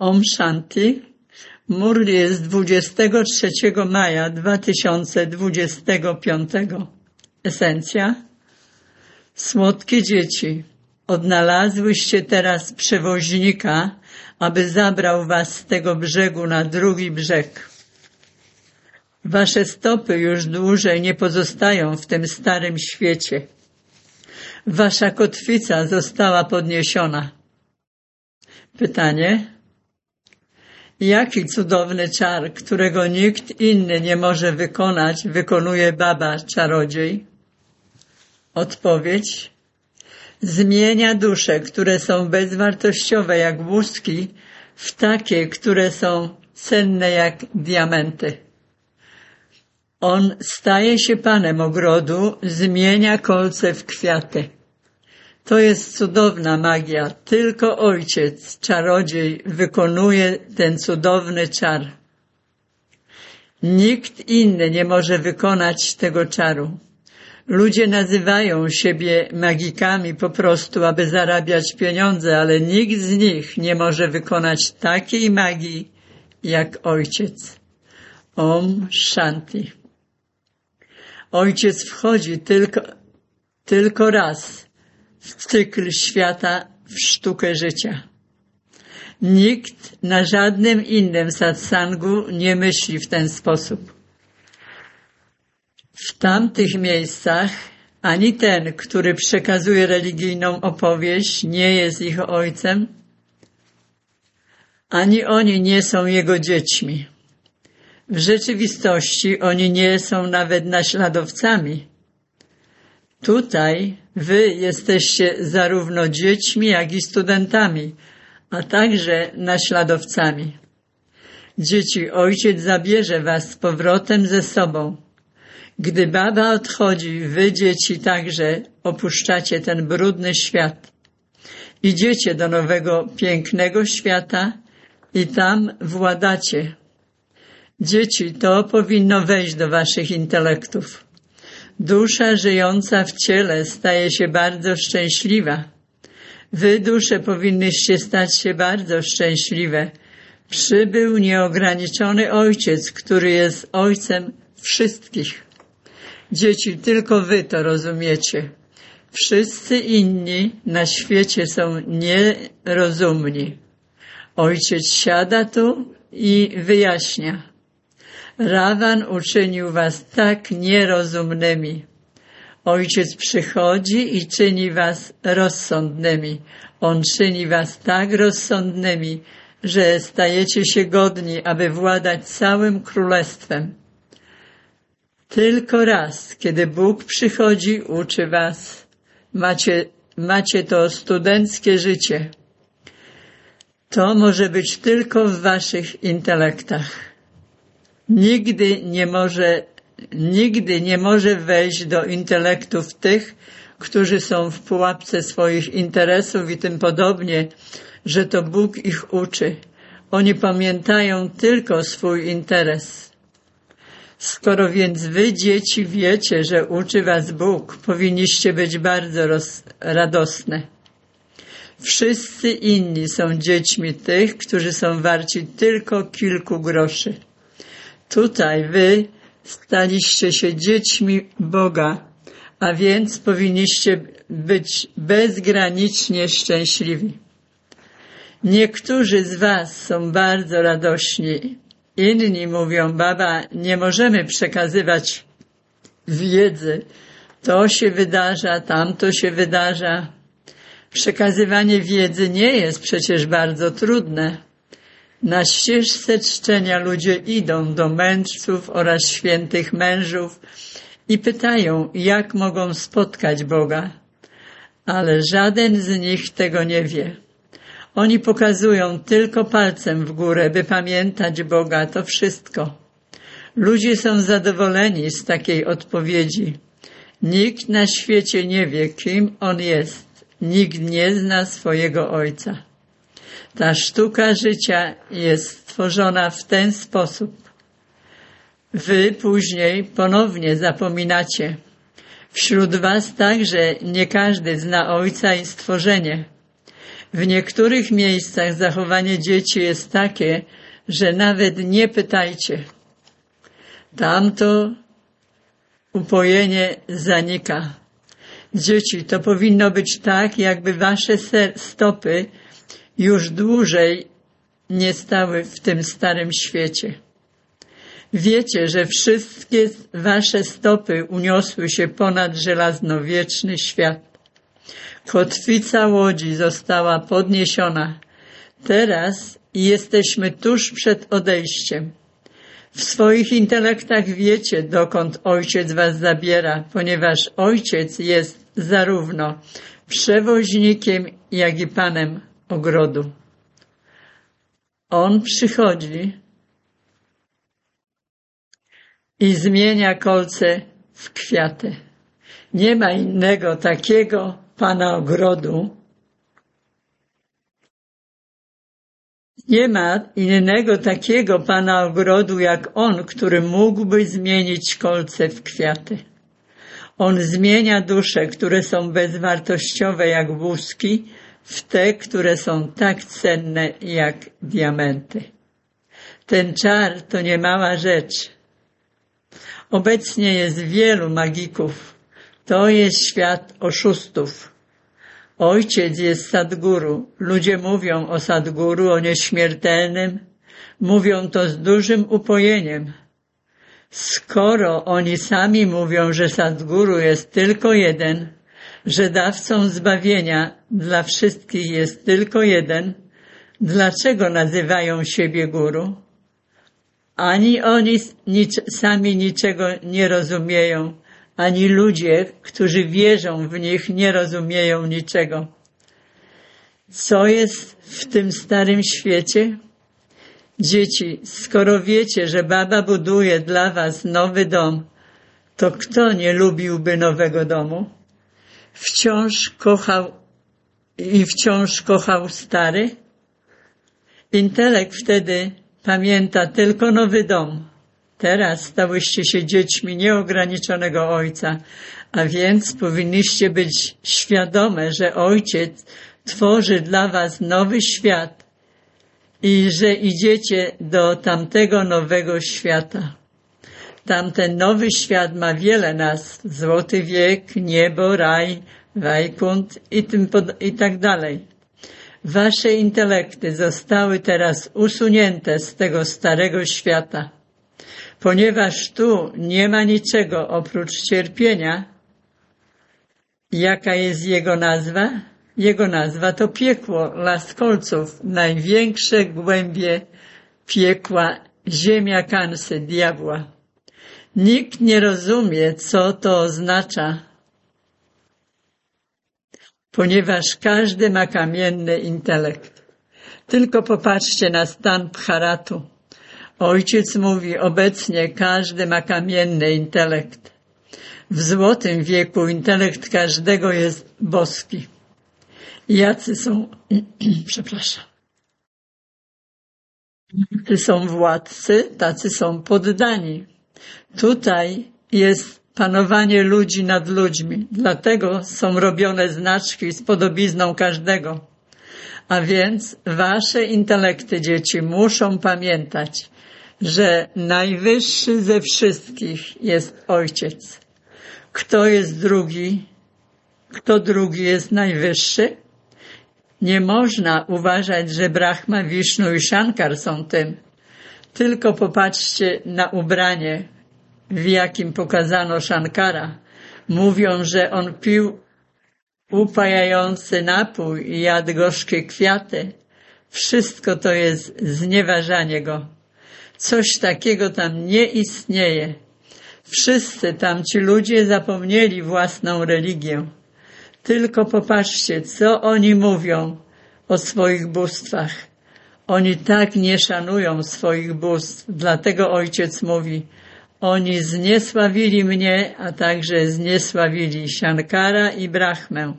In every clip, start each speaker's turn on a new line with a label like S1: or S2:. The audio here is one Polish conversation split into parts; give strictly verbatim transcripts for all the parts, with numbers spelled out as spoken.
S1: Om Shanti. Murli jest dwudziestego trzeciego maja dwa tysiące dwudziestego piątego. Esencja. Słodkie dzieci, odnalazłyście teraz przewoźnika, aby zabrał was z tego brzegu na drugi brzeg. Wasze stopy już dłużej nie pozostają w tym starym świecie. Wasza kotwica została podniesiona. Pytanie. Jaki cudowny czar, którego nikt inny nie może wykonać, wykonuje Baba czarodziej? Odpowiedź. Zmienia dusze, które są bezwartościowe jak łuski, w takie, które są cenne jak diamenty. On staje się panem ogrodu, zmienia kolce w kwiaty. To jest cudowna magia. Tylko Ojciec, czarodziej, wykonuje ten cudowny czar. Nikt inny nie może wykonać tego czaru. Ludzie nazywają siebie magikami po prostu, aby zarabiać pieniądze, ale nikt z nich nie może wykonać takiej magii jak Ojciec. Om Shanti. Ojciec wchodzi tylko, tylko raz w cykl świata, w sztukę życia. Nikt na żadnym innym satsangu nie myśli w ten sposób. W tamtych miejscach ani ten, który przekazuje religijną opowieść, nie jest ich ojcem, ani oni nie są jego dziećmi. W rzeczywistości oni nie są nawet naśladowcami. Tutaj wy jesteście zarówno dziećmi, jak i studentami, a także naśladowcami. Dzieci, Ojciec zabierze was z powrotem ze sobą. Gdy Baba odchodzi, wy, dzieci, także opuszczacie ten brudny świat. Idziecie do nowego, pięknego świata i tam władacie. Dzieci, to powinno wejść do waszych intelektów. Dusza żyjąca w ciele staje się bardzo szczęśliwa. Wy, dusze, powinnyście stać się bardzo szczęśliwe. Przybył nieograniczony Ojciec, który jest Ojcem wszystkich. Dzieci, tylko wy to rozumiecie. Wszyscy inni na świecie są nierozumni. Ojciec siada tu i wyjaśnia. Rawan uczynił was tak nierozumnymi. Ojciec przychodzi i czyni was rozsądnymi. On czyni was tak rozsądnymi, że stajecie się godni, aby władać całym królestwem. Tylko raz, kiedy Bóg przychodzi, uczy was. Macie, macie to studenckie życie. To może być tylko w waszych intelektach. Nigdy nie może, nigdy nie może wejść do intelektów tych, którzy są w pułapce swoich interesów i tym podobnie, że to Bóg ich uczy. Oni pamiętają tylko swój interes. Skoro więc wy, dzieci, wiecie, że uczy was Bóg, powinniście być bardzo roz, radosne. Wszyscy inni są dziećmi tych, którzy są warci tylko kilku groszy. Tutaj wy staliście się dziećmi Boga, a więc powinniście być bezgranicznie szczęśliwi. Niektórzy z was są bardzo radośni. Inni mówią, Baba, nie możemy przekazywać wiedzy. To się wydarza, tamto się wydarza. Przekazywanie wiedzy nie jest przecież bardzo trudne. Na ścieżce czczenia ludzie idą do mędrców oraz świętych mężów i pytają, jak mogą spotkać Boga. Ale żaden z nich tego nie wie. Oni pokazują tylko palcem w górę, by pamiętać Boga, to wszystko. Ludzie są zadowoleni z takiej odpowiedzi. Nikt na świecie nie wie, kim On jest. Nikt nie zna swojego Ojca. Ta sztuka życia jest stworzona w ten sposób. Wy później ponownie zapominacie. Wśród was także nie każdy zna Ojca i stworzenie. W niektórych miejscach zachowanie dzieci jest takie, że nawet nie pytajcie. Tamto upojenie zanika. Dzieci, to powinno być tak, jakby wasze stopy już dłużej nie stały w tym starym świecie. Wiecie, że wszystkie wasze stopy uniosły się ponad żelaznowieczny świat. Kotwica łodzi została podniesiona. Teraz jesteśmy tuż przed odejściem. W swoich intelektach wiecie, dokąd Ojciec was zabiera, ponieważ Ojciec jest zarówno przewoźnikiem, jak i Panem ogrodu. On przychodzi i zmienia kolce w kwiaty. Nie ma innego takiego Pana ogrodu. Nie ma innego takiego Pana ogrodu jak On, który mógłby zmienić kolce w kwiaty. On zmienia dusze, które są bezwartościowe jak łuski, w te, które są tak cenne jak diamenty. Ten czar to niemała rzecz. Obecnie jest wielu magików. To jest świat oszustów. Ojciec jest Sadguru. Ludzie mówią o Sadguru, o nieśmiertelnym. Mówią to z dużym upojeniem. Skoro oni sami mówią, że Sadguru jest tylko jeden, że dawcą zbawienia dla wszystkich jest tylko jeden, dlaczego nazywają siebie guru? Ani oni nic, sami niczego nie rozumieją, ani ludzie, którzy wierzą w nich, nie rozumieją niczego. Co jest w tym starym świecie? Dzieci, skoro wiecie, że Baba buduje dla was nowy dom, to kto nie lubiłby nowego domu? Wciąż kochał i wciąż kochał stary? Intelekt wtedy pamięta tylko nowy dom. Teraz stałyście się dziećmi nieograniczonego Ojca, a więc powinniście być świadome, że Ojciec tworzy dla was nowy świat i że idziecie do tamtego nowego świata. Tamten nowy świat ma wiele nazw. Złoty wiek, niebo, raj, Wajkunt i, tym pod, i tak dalej. Wasze intelekty zostały teraz usunięte z tego starego świata. Ponieważ tu nie ma niczego oprócz cierpienia, jaka jest jego nazwa? Jego nazwa to piekło, las kolców, największe głębie piekła, ziemia kansy, diabła. Nikt nie rozumie, co to oznacza, ponieważ każdy ma kamienny intelekt. Tylko popatrzcie na stan Bharatu. Ojciec mówi, obecnie każdy ma kamienny intelekt. W złotym wieku intelekt każdego jest boski. Jacy są, przepraszam, jacy są władcy, tacy są poddani. Tutaj jest panowanie ludzi nad ludźmi, dlatego są robione znaczki z podobizną każdego. A więc wasze intelekty, dzieci, muszą pamiętać, że najwyższy ze wszystkich jest Ojciec. Kto jest drugi? Kto drugi jest najwyższy? Nie można uważać, że Brahma, Wisznu i Shankar są tym. Tylko popatrzcie na ubranie, w jakim pokazano Shankara. Mówią, że on pił upajający napój i jadł gorzkie kwiaty. Wszystko to jest znieważanie go. Coś takiego tam nie istnieje. Wszyscy tamci ludzie zapomnieli własną religię. Tylko popatrzcie, co oni mówią o swoich bóstwach. Oni tak nie szanują swoich bóstw. Dlatego Ojciec mówi, oni zniesławili mnie, a także zniesławili Shankara i Brahmę.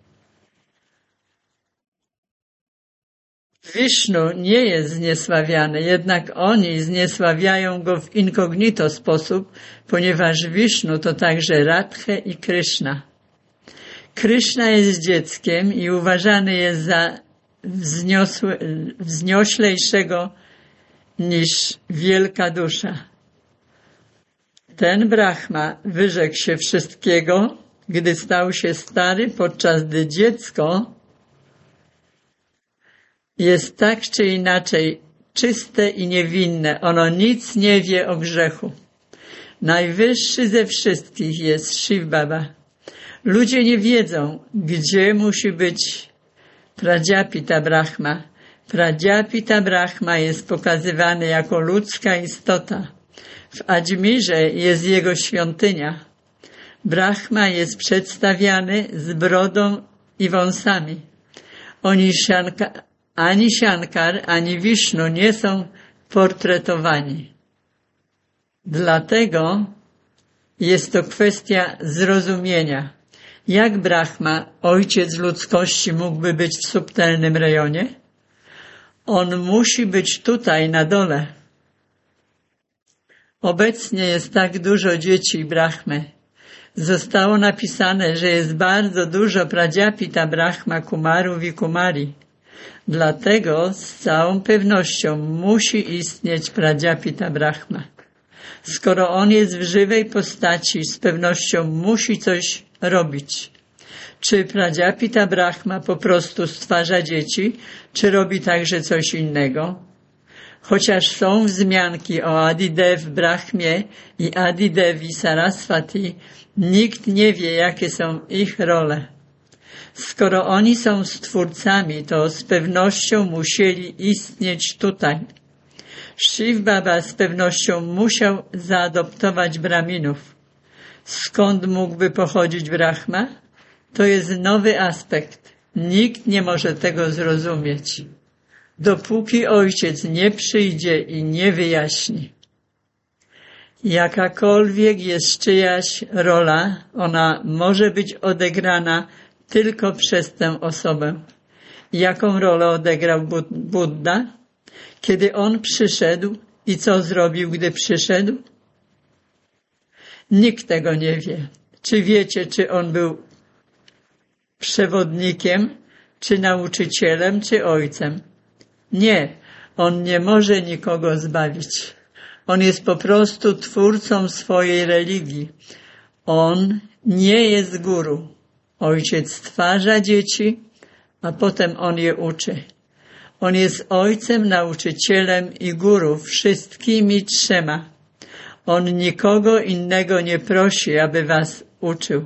S1: Wisznu nie jest zniesławiany, jednak oni zniesławiają go w incognito sposób, ponieważ Wisznu to także Radha i Kryszna. Kryszna jest dzieckiem i uważany jest za wzniosły, wznioślejszego niż wielka dusza. Ten Brahma wyrzekł się wszystkiego, gdy stał się stary, podczas gdy dziecko jest tak czy inaczej czyste i niewinne. Ono nic nie wie o grzechu. Najwyższy ze wszystkich jest Shiv Baba. Ludzie nie wiedzą, gdzie musi być Prajapita Brahma. Prajapita Brahma jest pokazywany jako ludzka istota. W Adżmirze jest jego świątynia. Brahma jest przedstawiany z brodą i wąsami. Oni Shankar, ani Shankar, ani Vishnu nie są portretowani. Dlatego jest to kwestia zrozumienia. Jak Brahma, ojciec ludzkości, mógłby być w subtelnym rejonie? On musi być tutaj na dole. Obecnie jest tak dużo dzieci Brahmy. Zostało napisane, że jest bardzo dużo Prajapita Brahma, Kumarów i Kumari. Dlatego z całą pewnością musi istnieć Prajapita Brahma. Skoro on jest w żywej postaci, z pewnością musi coś robić. Czy Prajapita Brahma po prostu stwarza dzieci, czy robi także coś innego? Chociaż są wzmianki o Adidev Brahmie i Adidevi Saraswati, nikt nie wie, jakie są ich role. Skoro oni są stwórcami, to z pewnością musieli istnieć tutaj. Shiv Baba z pewnością musiał zaadoptować Brahminów. Skąd mógłby pochodzić Brahma? To jest nowy aspekt. Nikt nie może tego zrozumieć, dopóki ojciec nie przyjdzie i nie wyjaśni. Jakakolwiek jest czyjaś rola, ona może być odegrana tylko przez tę osobę. Jaką rolę odegrał Buddha? Kiedy on przyszedł i co zrobił, gdy przyszedł? Nikt tego nie wie. Czy wiecie, czy on był przewodnikiem, czy nauczycielem, czy ojcem? Nie, on nie może nikogo zbawić. On jest po prostu twórcą swojej religii. On nie jest guru. Ojciec stwarza dzieci, a potem on je uczy. On jest ojcem, nauczycielem i guru, wszystkimi trzema. On nikogo innego nie prosi, aby was uczył.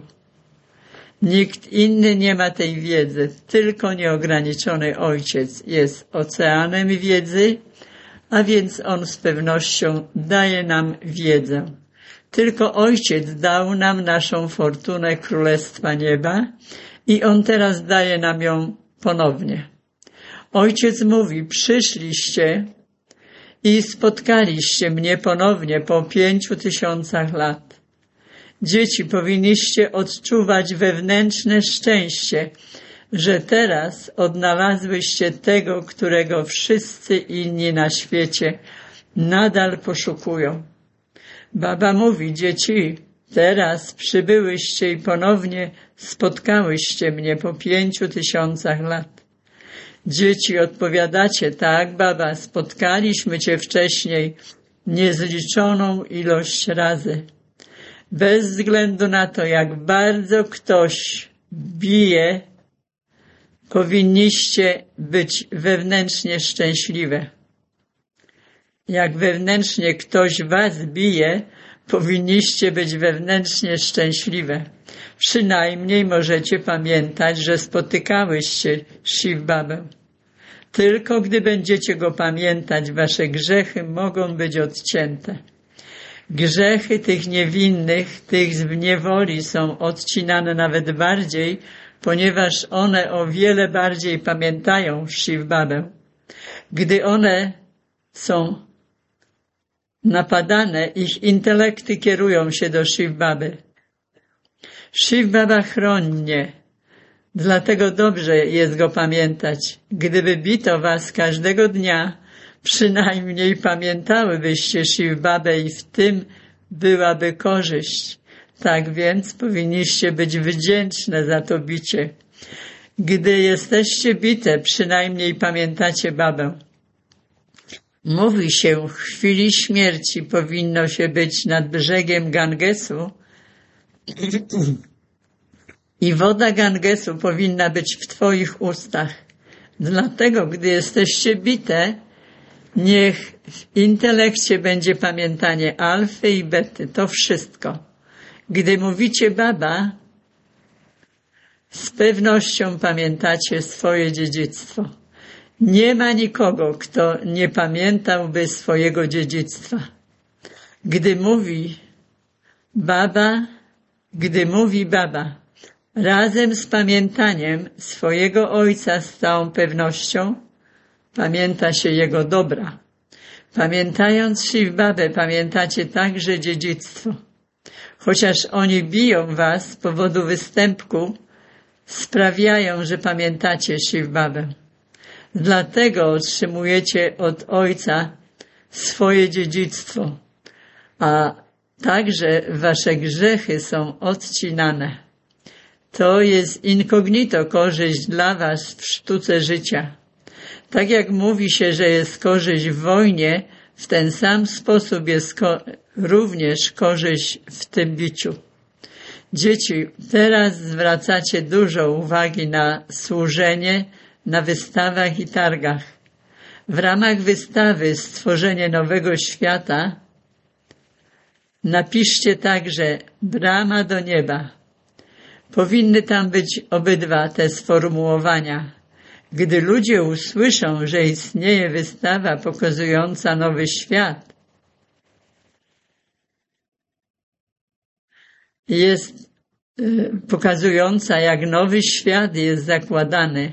S1: Nikt inny nie ma tej wiedzy, tylko nieograniczony ojciec jest oceanem wiedzy, a więc on z pewnością daje nam wiedzę. Tylko ojciec dał nam naszą fortunę Królestwa Nieba i on teraz daje nam ją ponownie. Ojciec mówi, przyszliście i spotkaliście mnie ponownie po pięciu tysiącach lat. Dzieci, powinniście odczuwać wewnętrzne szczęście, że teraz odnalazłyście tego, którego wszyscy inni na świecie nadal poszukują. Baba mówi, dzieci, teraz przybyłyście i ponownie spotkałyście mnie po pięciu tysiącach lat. Dzieci, odpowiadacie, tak, baba, spotkaliśmy cię wcześniej niezliczoną ilość razy. Bez względu na to, jak bardzo ktoś bije, powinniście być wewnętrznie szczęśliwe. Jak wewnętrznie ktoś was bije, powinniście być wewnętrznie szczęśliwe. Przynajmniej możecie pamiętać, że spotykałyście Shiv Babę. Tylko gdy będziecie go pamiętać, wasze grzechy mogą być odcięte. Grzechy tych niewinnych, tych z niewoli są odcinane nawet bardziej, ponieważ one o wiele bardziej pamiętają Shiv Babę. Gdy one są napadane, ich intelekty kierują się do Shiv Baby. Shiv Baba chroni mnie, dlatego dobrze jest go pamiętać. Gdyby bito was każdego dnia, przynajmniej pamiętałybyście Shiv Babę i w tym byłaby korzyść. Tak więc powinniście być wdzięczne za to bicie. Gdy jesteście bite, przynajmniej pamiętacie babę. Mówi się, w chwili śmierci powinno się być nad brzegiem Gangesu i woda Gangesu powinna być w twoich ustach. Dlatego, gdy jesteście bite, niech w intelekcie będzie pamiętanie alfy i bety, to wszystko. Gdy mówicie baba, z pewnością pamiętacie swoje dziedzictwo. Nie ma nikogo, kto nie pamiętałby swojego dziedzictwa. Gdy mówi baba, gdy mówi baba, razem z pamiętaniem swojego ojca z całą pewnością pamięta się jego dobra. Pamiętając Shiv Babę, pamiętacie także dziedzictwo. Chociaż oni biją was z powodu występku, sprawiają, że pamiętacie Shiv Babę. Dlatego otrzymujecie od Ojca swoje dziedzictwo, a także wasze grzechy są odcinane. To jest incognito korzyść dla was w sztuce życia. Tak jak mówi się, że jest korzyść w wojnie, w ten sam sposób jest ko- również korzyść w tym biciu. Dzieci, teraz zwracacie dużo uwagi na służenie na wystawach i targach. W ramach wystawy Stworzenie Nowego Świata napiszcie także Brama do nieba. Powinny tam być obydwa te sformułowania. Gdy ludzie usłyszą, że istnieje wystawa pokazująca nowy świat, jest y, pokazująca, jak nowy świat jest zakładany.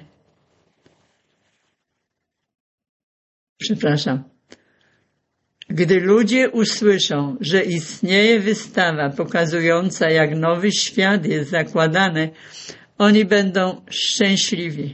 S1: Przepraszam. Gdy ludzie usłyszą, że istnieje wystawa pokazująca, jak nowy świat jest zakładany, oni będą szczęśliwi.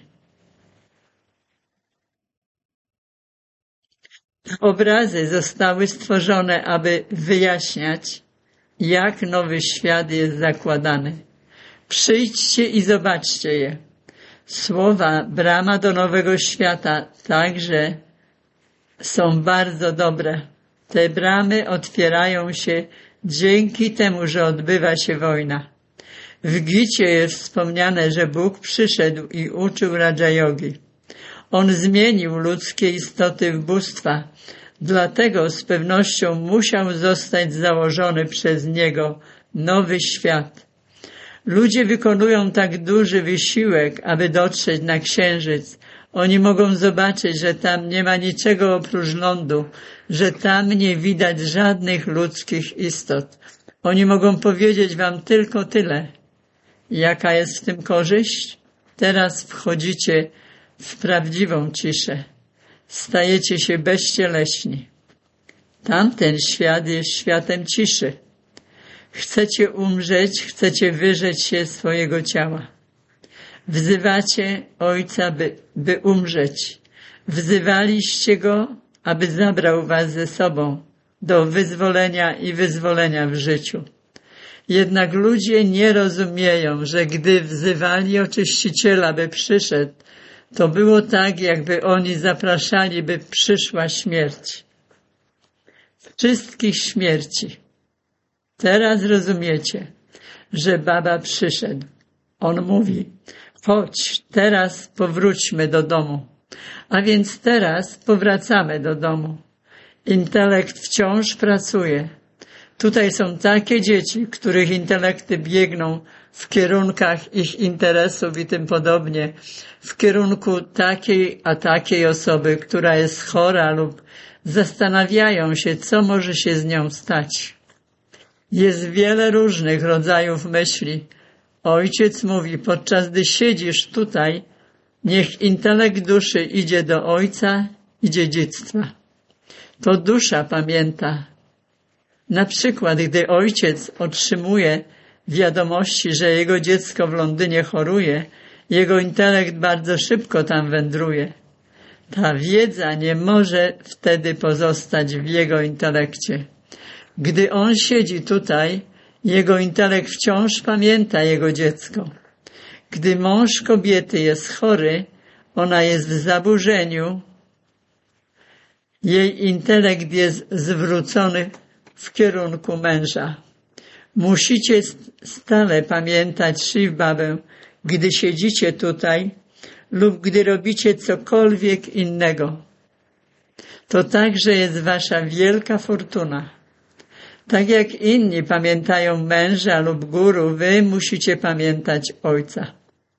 S1: Obrazy zostały stworzone, aby wyjaśniać, jak nowy świat jest zakładany. Przyjdźcie i zobaczcie je. Słowa brama do nowego świata także są bardzo dobre. Te bramy otwierają się dzięki temu, że odbywa się wojna. W Gicie jest wspomniane, że Bóg przyszedł i uczył Raja Yogi. On zmienił ludzkie istoty w bóstwa, dlatego z pewnością musiał zostać założony przez Niego nowy świat. Ludzie wykonują tak duży wysiłek, aby dotrzeć na Księżyc. Oni mogą zobaczyć, że tam nie ma niczego oprócz lądu, że tam nie widać żadnych ludzkich istot. Oni mogą powiedzieć wam tylko tyle. Jaka jest w tym korzyść? Teraz wchodzicie w prawdziwą ciszę. Stajecie się bezcieleśni. Tamten świat jest światem ciszy. Chcecie umrzeć, chcecie wyrzec się swojego ciała. Wzywacie Ojca, by, by umrzeć. Wzywaliście Go, aby zabrał was ze sobą do wyzwolenia i wyzwolenia w życiu. Jednak ludzie nie rozumieją, że gdy wzywali Oczyściciela, by przyszedł, to było tak, jakby oni zapraszali, by przyszła śmierć. Wszystkich śmierci. Teraz rozumiecie, że Baba przyszedł. On mówi, chodź, teraz powróćmy do domu. A więc teraz powracamy do domu. Intelekt wciąż pracuje. Tutaj są takie dzieci, których intelekty biegną w kierunkach ich interesów i tym podobnie, w kierunku takiej a takiej osoby, która jest chora lub zastanawiają się, co może się z nią stać. Jest wiele różnych rodzajów myśli. Ojciec mówi, podczas gdy siedzisz tutaj, niech intelekt duszy idzie do Ojca i dziedzictwa. To dusza pamięta. Na przykład, gdy ojciec otrzymuje wiadomości, że jego dziecko w Londynie choruje, jego intelekt bardzo szybko tam wędruje. Ta wiedza nie może wtedy pozostać w jego intelekcie. Gdy on siedzi tutaj, jego intelekt wciąż pamięta jego dziecko. Gdy mąż kobiety jest chory, ona jest w zaburzeniu, jej intelekt jest zwrócony w kierunku męża. Musicie stale pamiętać Shiv Babę, gdy siedzicie tutaj lub gdy robicie cokolwiek innego. To także jest wasza wielka fortuna. Tak jak inni pamiętają męża lub guru, wy musicie pamiętać Ojca.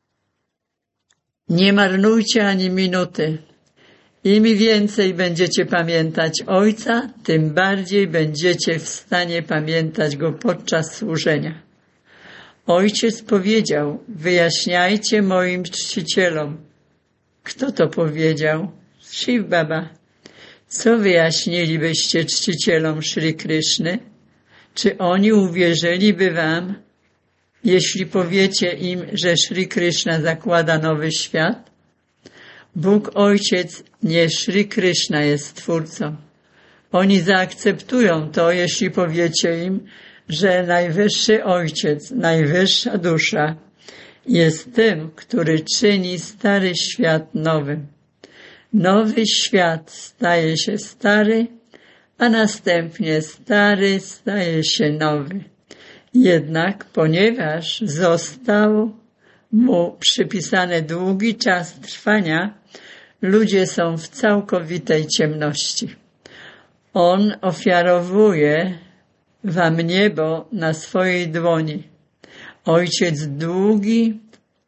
S1: Nie marnujcie ani minuty. Im więcej będziecie pamiętać Ojca, tym bardziej będziecie w stanie pamiętać Go podczas służenia. Ojciec powiedział, wyjaśniajcie moim czcicielom. Kto to powiedział? Shiv Baba. Co wyjaśnilibyście czcicielom Shri Kryszny? Czy oni uwierzyliby wam, jeśli powiecie im, że Shri Kryszna zakłada nowy świat? Bóg Ojciec, nie Shri Kryszna jest Twórcą. Oni zaakceptują to, jeśli powiecie im, że Najwyższy Ojciec, Najwyższa Dusza jest tym, który czyni stary świat nowym. Nowy świat staje się stary, a następnie stary staje się nowy. Jednak ponieważ został mu przypisany długi czas trwania, ludzie są w całkowitej ciemności. On ofiarowuje wam niebo na swojej dłoni. Ojciec długi,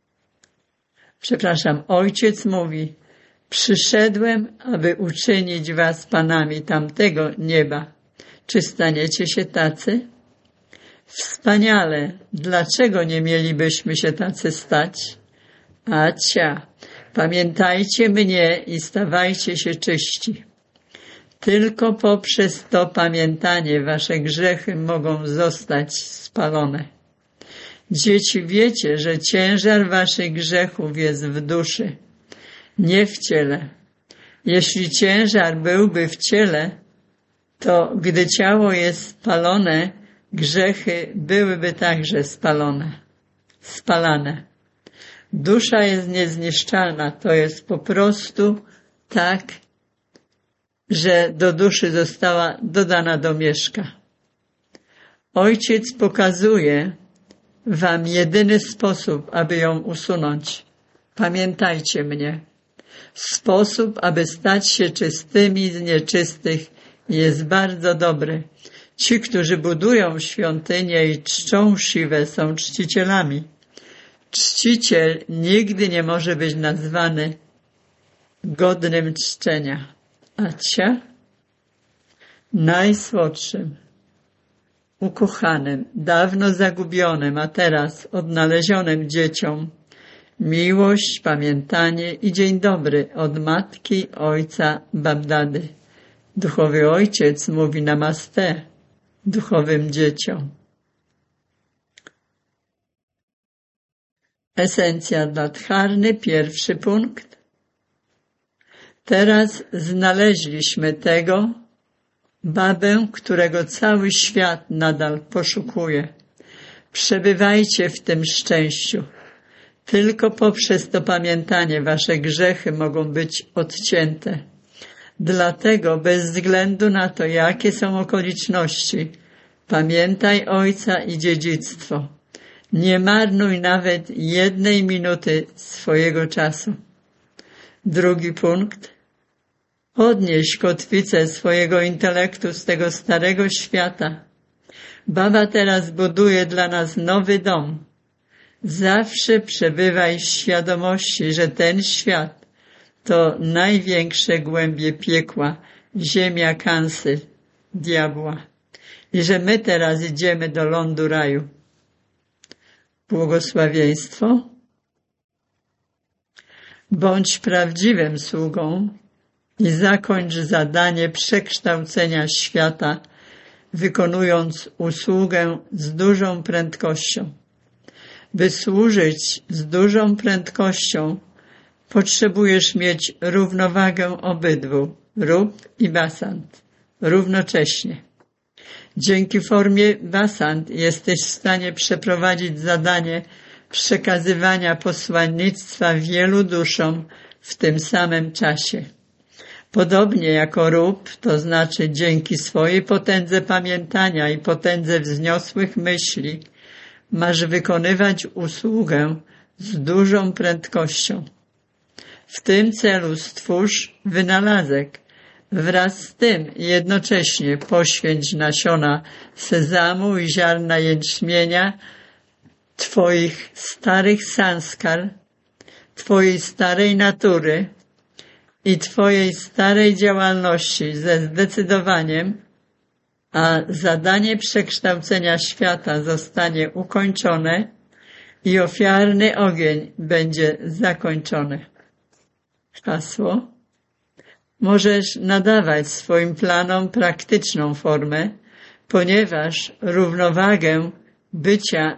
S1: przepraszam, Ojciec mówi, przyszedłem, aby uczynić was panami tamtego nieba. Czy staniecie się tacy? Wspaniale. Dlaczego nie mielibyśmy się tacy stać? Acia, pamiętajcie mnie i stawajcie się czyści. Tylko poprzez to pamiętanie wasze grzechy mogą zostać spalone. Dzieci, wiecie, że ciężar waszych grzechów jest w duszy, nie w ciele. Jeśli ciężar byłby w ciele, to gdy ciało jest spalone, grzechy byłyby także spalone, spalane. Dusza jest niezniszczalna, to jest po prostu tak, że do duszy została dodana domieszka. Ojciec pokazuje wam jedyny sposób, aby ją usunąć. Pamiętajcie mnie. Sposób, aby stać się czystymi z nieczystych, jest bardzo dobry. Ci, którzy budują świątynię i czczą Siwę, są czcicielami. Czciciel nigdy nie może być nazwany godnym czczenia. Acia, najsłodszym, ukochanym, dawno zagubionym, a teraz odnalezionym dzieciom miłość, pamiętanie i dzień dobry od matki, ojca, Babdady. Duchowy Ojciec mówi namaste duchowym dzieciom. Esencja dla dharny, pierwszy punkt. Teraz znaleźliśmy tego babę, którego cały świat nadal poszukuje. Przebywajcie w tym szczęściu. Tylko poprzez to pamiętanie wasze grzechy mogą być odcięte. Dlatego bez względu na to, jakie są okoliczności, pamiętaj Ojca i dziedzictwo. Nie marnuj nawet jednej minuty swojego czasu. Drugi punkt. Odnieś kotwicę swojego intelektu z tego starego świata. Baba teraz buduje dla nas nowy dom. Zawsze przebywaj w świadomości, że ten świat to największe głębie piekła, ziemia kansy, diabła. I że my teraz idziemy do lądu raju. Błogosławieństwo. Bądź prawdziwym sługą i zakończ zadanie przekształcenia świata, wykonując usługę z dużą prędkością. By służyć z dużą prędkością, potrzebujesz mieć równowagę obydwu, rób i basant, równocześnie. Dzięki formie basant jesteś w stanie przeprowadzić zadanie przekazywania posłannictwa wielu duszom w tym samym czasie. Podobnie jako rób, to znaczy dzięki swojej potędze pamiętania i potędze wzniosłych myśli, masz wykonywać usługę z dużą prędkością. W tym celu stwórz wynalazek. Wraz z tym jednocześnie poświęć nasiona sezamu i ziarna jęczmienia Twoich starych sanskar, Twojej starej natury i Twojej starej działalności ze zdecydowaniem, a zadanie przekształcenia świata zostanie ukończone i ofiarny ogień będzie zakończony. Hasło. Możesz nadawać swoim planom praktyczną formę, ponieważ równowagę bycia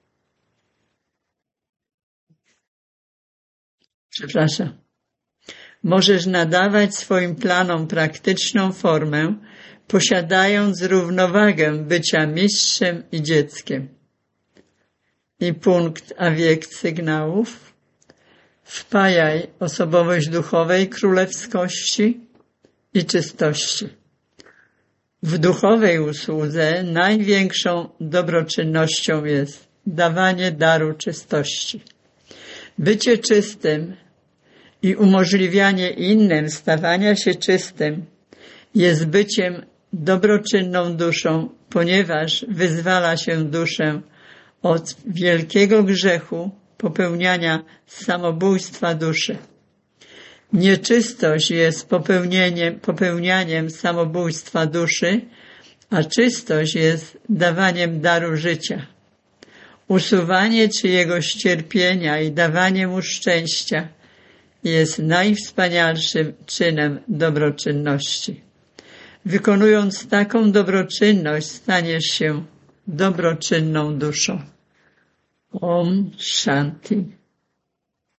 S1: Przepraszam. Możesz nadawać swoim planom praktyczną formę, posiadając równowagę bycia mistrzem i dzieckiem. I punkt a wiek sygnałów. Wpajaj osobowość duchowej królewskości i czystości. W duchowej usłudze największą dobroczynnością jest dawanie daru czystości. Bycie czystym i umożliwianie innym stawania się czystym jest byciem dobroczynną duszą, ponieważ wyzwala się duszę od wielkiego grzechu popełniania samobójstwa duszy. Nieczystość jest popełnieniem, popełnianiem samobójstwa duszy, a czystość jest dawaniem daru życia. Usuwanie czyjegoś cierpienia i dawanie mu szczęścia jest najwspanialszym czynem dobroczynności. Wykonując taką dobroczynność, staniesz się dobroczynną duszą. Om Shanti.